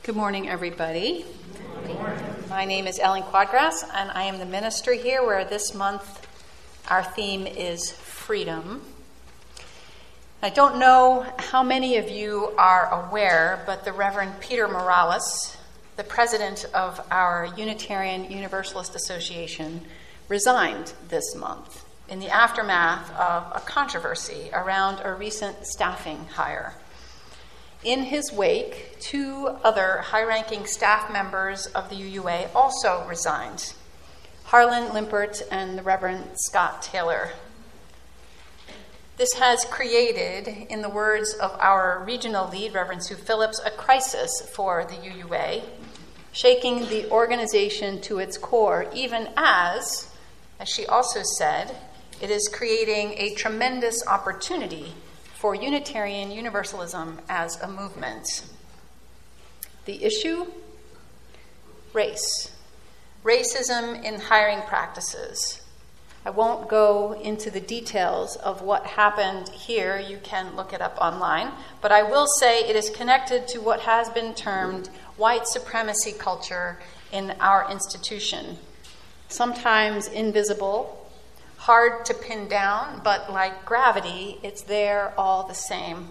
Good morning, everybody. Good morning. My name is Ellen Quadgrass, and I am the minister here, where this month our theme is freedom. I don't know how many of you are aware, but the Reverend Peter Morales, the president of our Unitarian Universalist Association, resigned this month in the aftermath of a controversy around a recent staffing hire. In his wake, two other high-ranking staff members of the UUA also resigned, Harlan Limpert and the Reverend Scott Taylor. This has created, in the words of our regional lead, Reverend Sue Phillips, a crisis for the UUA, shaking the organization to its core, even as she also said, it is creating a tremendous opportunity for Unitarian Universalism as a movement. The issue? Race. Racism in hiring practices. I won't go into the details of what happened here. You can look it up online. But I will say it is connected to what has been termed white supremacy culture in our institution. Sometimes invisible, hard to pin down, but like gravity, it's there all the same.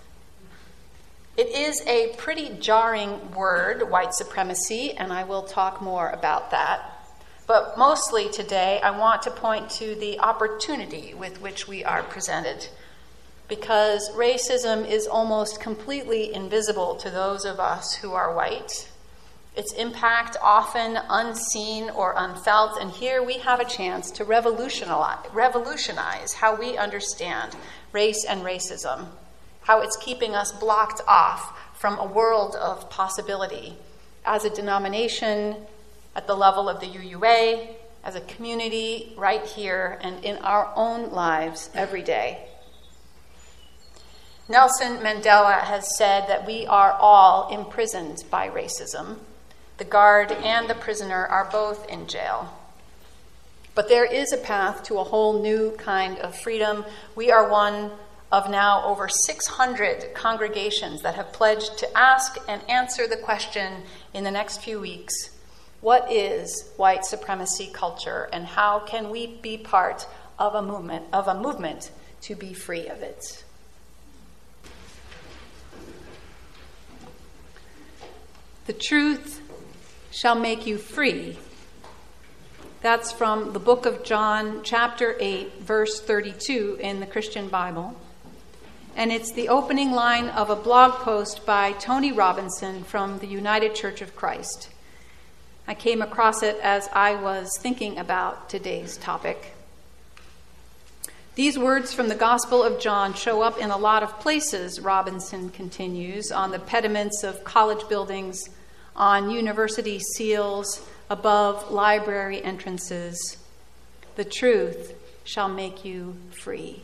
It is a pretty jarring word, white supremacy, and I will talk more about that. But mostly today, I want to point to the opportunity with which we are presented, because racism is almost completely invisible to those of us who are white. Its impact often unseen or unfelt, and here we have a chance to revolutionize how we understand race and racism, how it's keeping us blocked off from a world of possibility as a denomination, at the level of the UUA, as a community right here and in our own lives every day. Nelson Mandela has said that we are all imprisoned by racism. The guard and the prisoner are both in jail. But there is a path to a whole new kind of freedom. We are one of now over 600 congregations that have pledged to ask and answer the question in the next few weeks: what is white supremacy culture, and how can we be part of a movement to be free of it? The truth shall make you free. That's from the book of John, chapter 8, verse 32 in the Christian Bible. And it's the opening line of a blog post by Tony Robinson from the United Church of Christ. I came across it as I was thinking about today's topic. These words from the Gospel of John show up in a lot of places, Robinson continues, on the pediments of college buildings, on university seals, above library entrances. The truth shall make you free.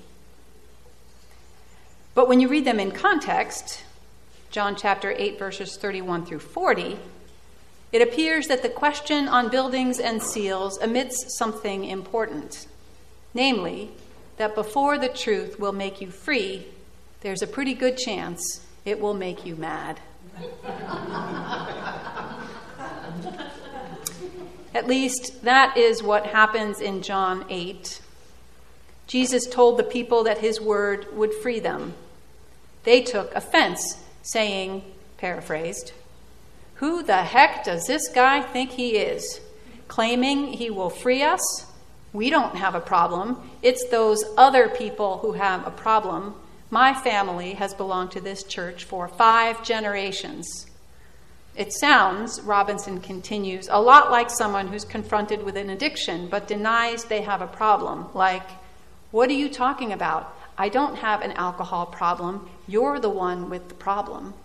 But when you read them in context, John chapter 8, verses 31 through 40, it appears that the question on buildings and seals omits something important, namely, that before the truth will make you free, there's a pretty good chance it will make you mad. At least that is what happens in John 8. Jesus told the people that his word would free them. They took offense, saying, paraphrased, "Who the heck does this guy think he is? Claiming he will free us? We don't have a problem. It's those other people who have a problem. My family has belonged to this church for 5 generations. It sounds, Robinson continues, a lot like someone who's confronted with an addiction but denies they have a problem. Like, what are you talking about? I don't have an alcohol problem. You're the one with the problem.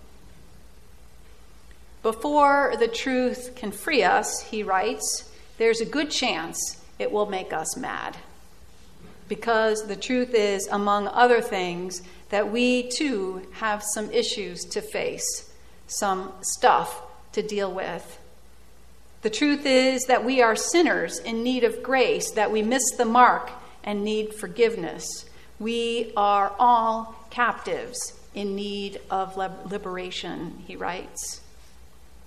Before the truth can free us, he writes, there's a good chance it will make us mad. Because the truth is, among other things, that we too have some issues to face, some stuff to deal with. The truth is that we are sinners in need of grace, that we miss the mark and need forgiveness. We are all captives in need of liberation, he writes.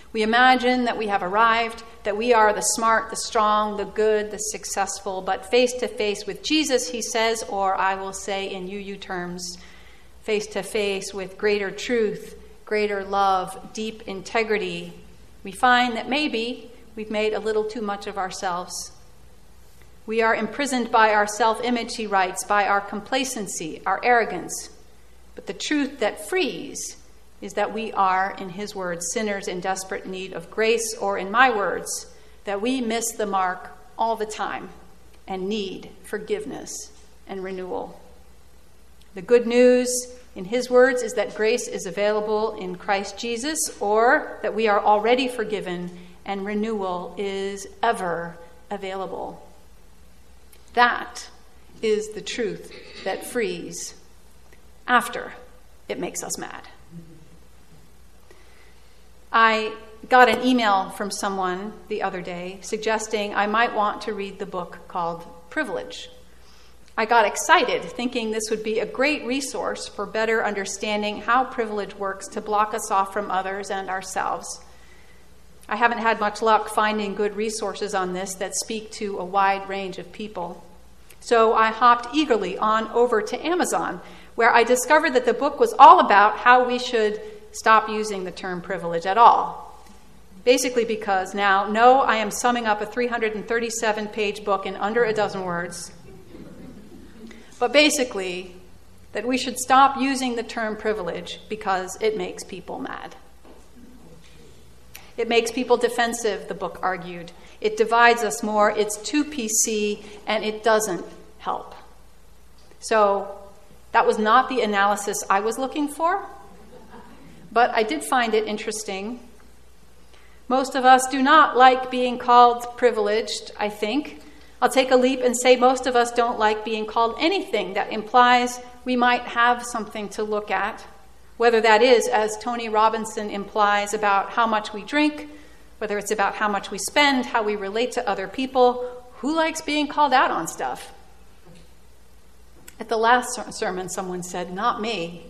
We imagine that we have arrived, that we are the smart, the strong, the good, the successful, but face to face with Jesus, he says, or I will say in UU terms, face to face with greater truth, greater love, deep integrity, we find that maybe we've made a little too much of ourselves. We are imprisoned by our self-image, he writes, by our complacency, our arrogance. But the truth that frees is that we are, in his words, sinners in desperate need of grace, or in my words, that we miss the mark all the time and need forgiveness and renewal. The good news, in his words, is that grace is available in Christ Jesus, or that we are already forgiven and renewal is ever available. That is the truth that frees after it makes us mad. I got an email from someone the other day suggesting I might want to read the book called Privilege. I got excited thinking this would be a great resource for better understanding how privilege works to block us off from others and ourselves. I haven't had much luck finding good resources on this that speak to a wide range of people. So I hopped eagerly on over to Amazon, where I discovered that the book was all about how we should stop using the term privilege at all. Basically because now, no, I am summing up a 337-page book in under a dozen words. But basically, that we should stop using the term privilege because it makes people mad. It makes people defensive, the book argued. It divides us more, it's too PC, and it doesn't help. So that was not the analysis I was looking for, but I did find it interesting. Most of us do not like being called privileged, I think. I'll take a leap and say most of us don't like being called anything that implies we might have something to look at, whether that is, as Tony Robinson implies, about how much we drink, whether it's about how much we spend, how we relate to other people. Who likes being called out on stuff? At the last sermon, someone said, "Not me."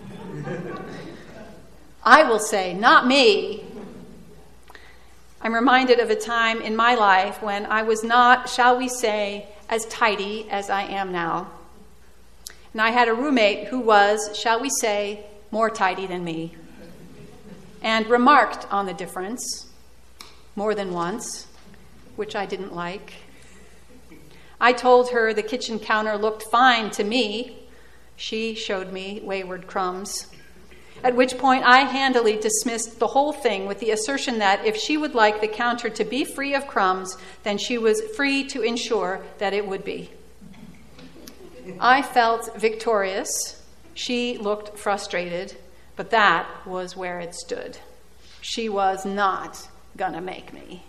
I will say, not me. I'm reminded of a time in my life when I was not, shall we say, as tidy as I am now. And I had a roommate who was, shall we say, more tidy than me, and remarked on the difference more than once, which I didn't like. I told her the kitchen counter looked fine to me. She showed me wayward crumbs. At which point I handily dismissed the whole thing with the assertion that if she would like the counter to be free of crumbs, then she was free to ensure that it would be. I felt victorious. She looked frustrated, but that was where it stood. She was not gonna make me.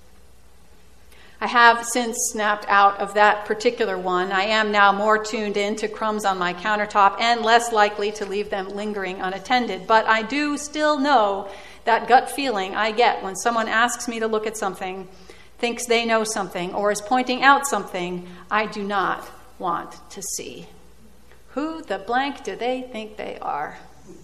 I have since snapped out of that particular one. I am now more tuned in to crumbs on my countertop and less likely to leave them lingering unattended. But I do still know that gut feeling I get when someone asks me to look at something, thinks they know something, or is pointing out something I do not want to see. Who the blank do they think they are?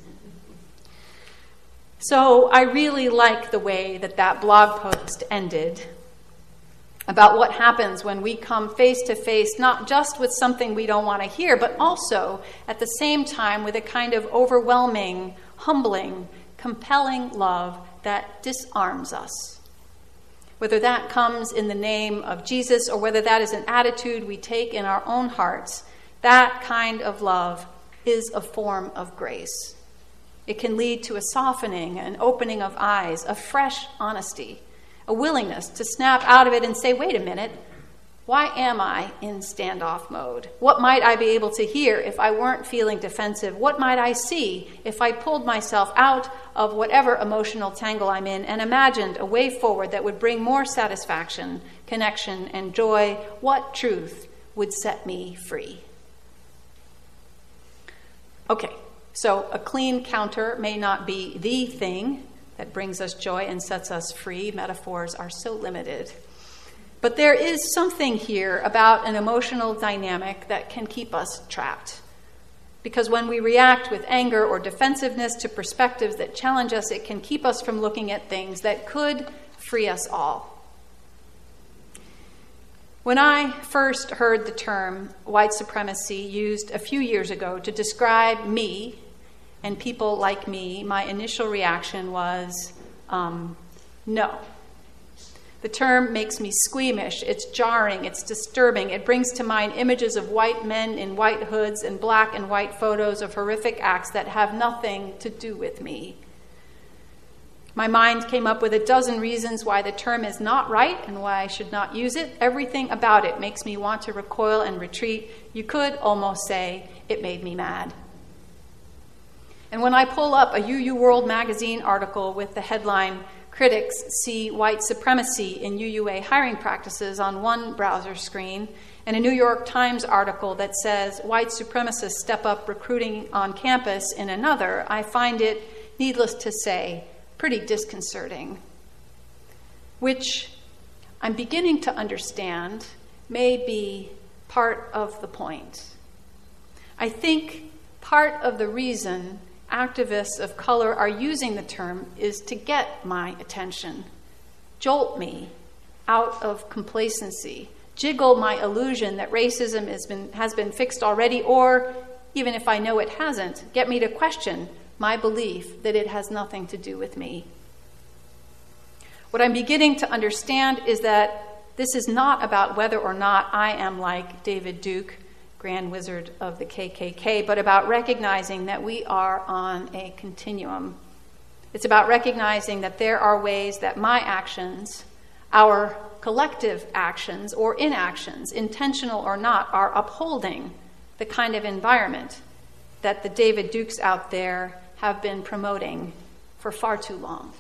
So I really like the way that blog post ended, about what happens when we come face to face, not just with something we don't want to hear, but also at the same time with a kind of overwhelming, humbling, compelling love that disarms us. Whether that comes in the name of Jesus or whether that is an attitude we take in our own hearts, that kind of love is a form of grace. It can lead to a softening, an opening of eyes, a fresh honesty, a willingness to snap out of it and say, wait a minute, why am I in standoff mode? What might I be able to hear if I weren't feeling defensive? What might I see if I pulled myself out of whatever emotional tangle I'm in and imagined a way forward that would bring more satisfaction, connection, and joy? What truth would set me free? Okay, so a clean counter may not be the thing that brings us joy and sets us free. Metaphors are so limited. But there is something here about an emotional dynamic that can keep us trapped. Because when we react with anger or defensiveness to perspectives that challenge us, it can keep us from looking at things that could free us all. When I first heard the term white supremacy used a few years ago to describe me and people like me, my initial reaction was, no. The term makes me squeamish, it's jarring, it's disturbing. It brings to mind images of white men in white hoods and black and white photos of horrific acts that have nothing to do with me. My mind came up with a dozen reasons why the term is not right and why I should not use it. Everything about it makes me want to recoil and retreat. You could almost say it made me mad. And when I pull up a UU World magazine article with the headline, "Critics See White Supremacy in UUA Hiring Practices" on one browser screen, and a New York Times article that says white supremacists step up recruiting on campus in another, I find it, needless to say, pretty disconcerting. Which I'm beginning to understand may be part of the point. I think part of the reason activists of color are using the term is to get my attention, jolt me out of complacency, jiggle my illusion that racism has been fixed already, or, even if I know it hasn't, get me to question my belief that it has nothing to do with me. What I'm beginning to understand is that this is not about whether or not I am like David Duke, Grand Wizard of the KKK, but about recognizing that we are on a continuum. It's about recognizing that there are ways that my actions, our collective actions or inactions, intentional or not, are upholding the kind of environment that the David Dukes out there have been promoting for far too long.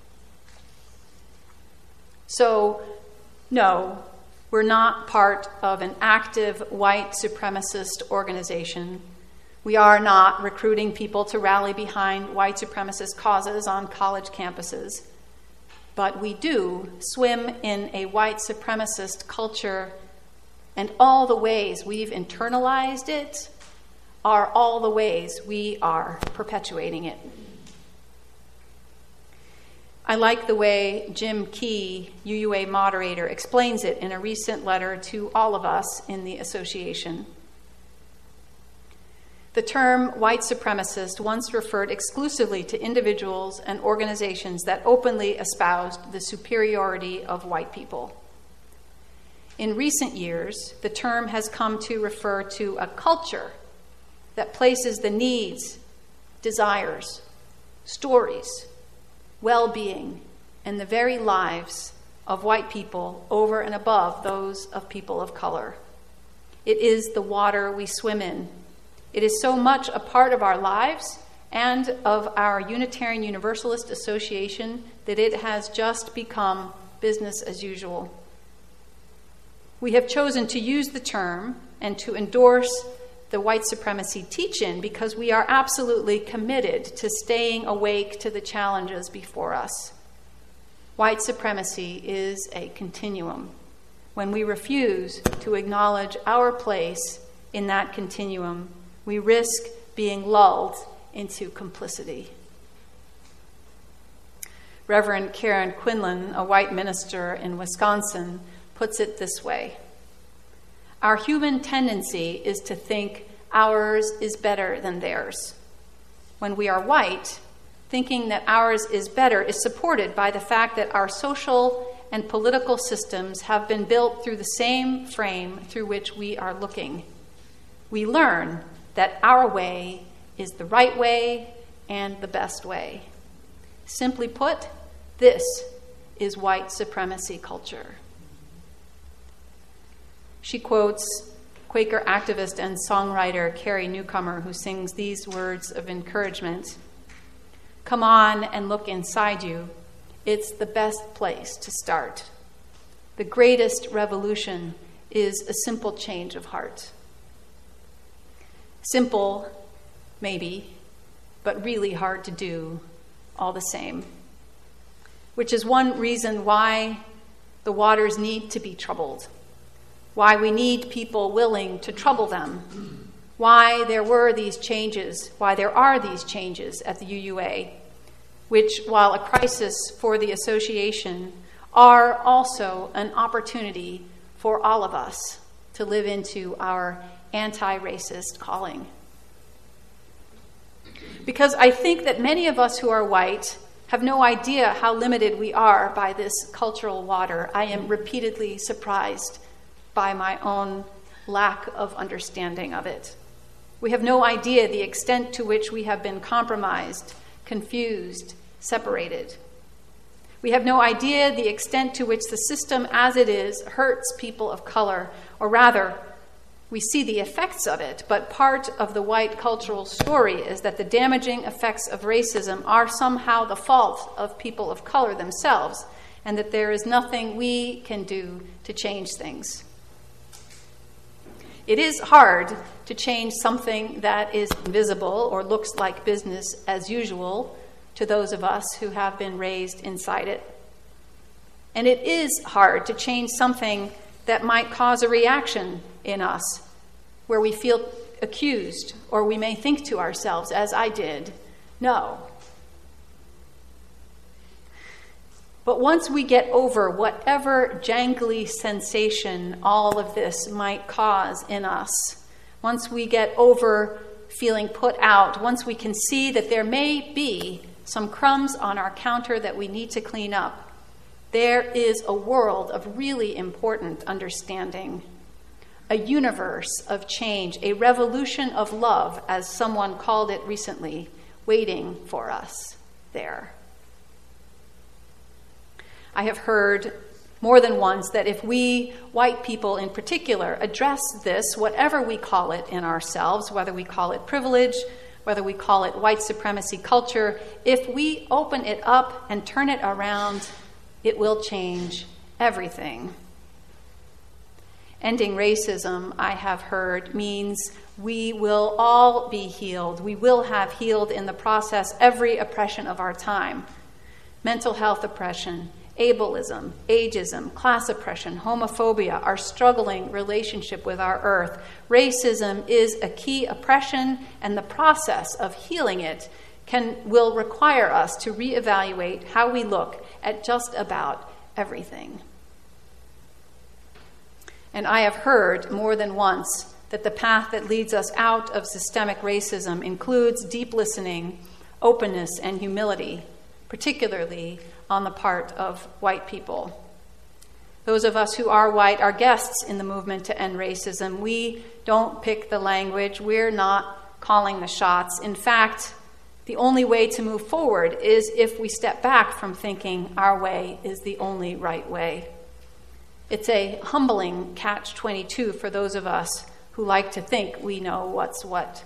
So, no, we're not part of an active white supremacist organization. We are not recruiting people to rally behind white supremacist causes on college campuses. But we do swim in a white supremacist culture, and all the ways we've internalized it are all the ways we are perpetuating it. I like the way Jim Key, UUA moderator, explains it in a recent letter to all of us in the association. The term white supremacist once referred exclusively to individuals and organizations that openly espoused the superiority of white people. In recent years, the term has come to refer to a culture that places the needs, desires, stories, well-being, and the very lives of white people over and above those of people of color. It is the water we swim in. It is so much a part of our lives and of our Unitarian Universalist Association that it has just become business as usual. We have chosen to use the term and to endorse the white supremacy teach-in because we are absolutely committed to staying awake to the challenges before us. White supremacy is a continuum. When we refuse to acknowledge our place in that continuum, we risk being lulled into complicity. Reverend Karen Quinlan, a white minister in Wisconsin, puts it this way: our human tendency is to think ours is better than theirs. When we are white, thinking that ours is better is supported by the fact that our social and political systems have been built through the same frame through which we are looking. We learn that our way is the right way and the best way. Simply put, this is white supremacy culture. She quotes Quaker activist and songwriter Carrie Newcomer, who sings these words of encouragement: "Come on and look inside you. It's the best place to start. The greatest revolution is a simple change of heart." Simple, maybe, but really hard to do all the same. Which is one reason why the waters need to be troubled, why we need people willing to trouble them, why there were these changes, why there are these changes at the UUA, which, while a crisis for the association, are also an opportunity for all of us to live into our anti-racist calling. Because I think that many of us who are white have no idea how limited we are by this cultural water. I am repeatedly surprised by my own lack of understanding of it. We have no idea the extent to which we have been compromised, confused, separated. We have no idea the extent to which the system as it is hurts people of color, or rather, we see the effects of it, but part of the white cultural story is that the damaging effects of racism are somehow the fault of people of color themselves, and that there is nothing we can do to change things. It is hard to change something that is invisible or looks like business as usual to those of us who have been raised inside it. And it is hard to change something that might cause a reaction in us, where we feel accused, or we may think to ourselves, as I did, no. But once we get over whatever jangly sensation all of this might cause in us, once we get over feeling put out, once we can see that there may be some crumbs on our counter that we need to clean up, there is a world of really important understanding, a universe of change, a revolution of love, as someone called it recently, waiting for us there. I have heard more than once that if we, white people in particular, address this, whatever we call it in ourselves, whether we call it privilege, whether we call it white supremacy culture, if we open it up and turn it around, it will change everything. Ending racism, I have heard, means we will all be healed. We will have healed in the process every oppression of our time. Mental health oppression, ableism, ageism, class oppression, homophobia, our struggling relationship with our earth. Racism is a key oppression, and the process of healing it will require us to reevaluate how we look at just about everything. And I have heard more than once that the path that leads us out of systemic racism includes deep listening, openness, and humility, particularly on the part of white people. Those of us who are white are guests in the movement to end racism. We don't pick the language. We're not calling the shots. In fact, the only way to move forward is if we step back from thinking our way is the only right way. It's a humbling catch-22 for those of us who like to think we know what's what.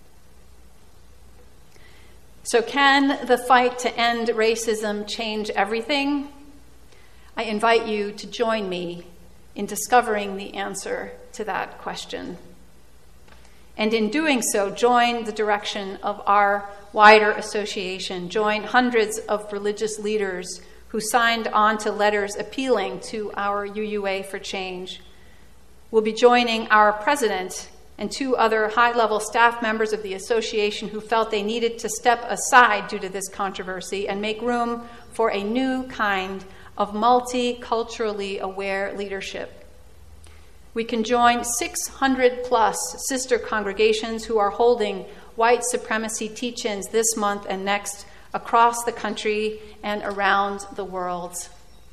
So can the fight to end racism change everything? I invite you to join me in discovering the answer to that question. And in doing so, join the direction of our wider association. Join hundreds of religious leaders who signed on to letters appealing to our UUA for change. We'll be joining our president and 2 other high-level staff members of the association who felt they needed to step aside due to this controversy and make room for a new kind of multiculturally aware leadership. We can join 600-plus sister congregations who are holding white supremacy teach-ins this month and next across the country and around the world.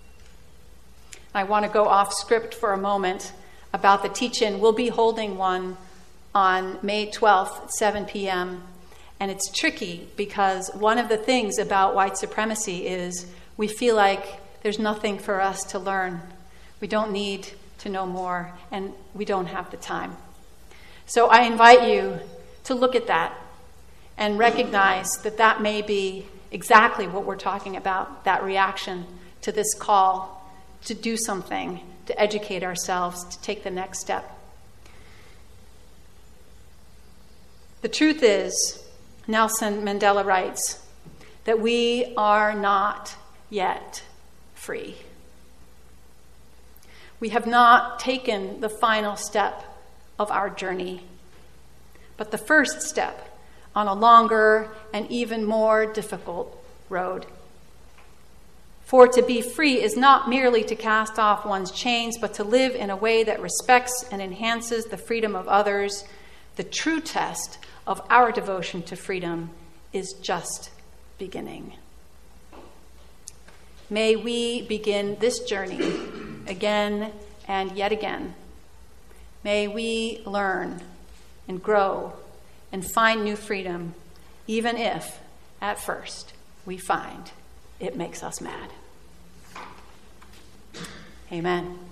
I want to go off script for a moment about the teach-in. We'll be holding one on May 12th at 7 p.m. And it's tricky because one of the things about white supremacy is we feel like there's nothing for us to learn. We don't need to know more, and we don't have the time. So I invite you to look at that and recognize that that may be exactly what we're talking about, that reaction to this call to do something, to educate ourselves, to take the next step. The truth is, Nelson Mandela writes, that we are not yet free. We have not taken the final step of our journey. but the first step on a longer and even more difficult road. For to be free is not merely to cast off one's chains, but to live in a way that respects and enhances the freedom of others. The true test of our devotion to freedom is just beginning. May we begin this journey again and yet again. May we learn and grow and find new freedom, even if, at first, we find it makes us mad. Amen.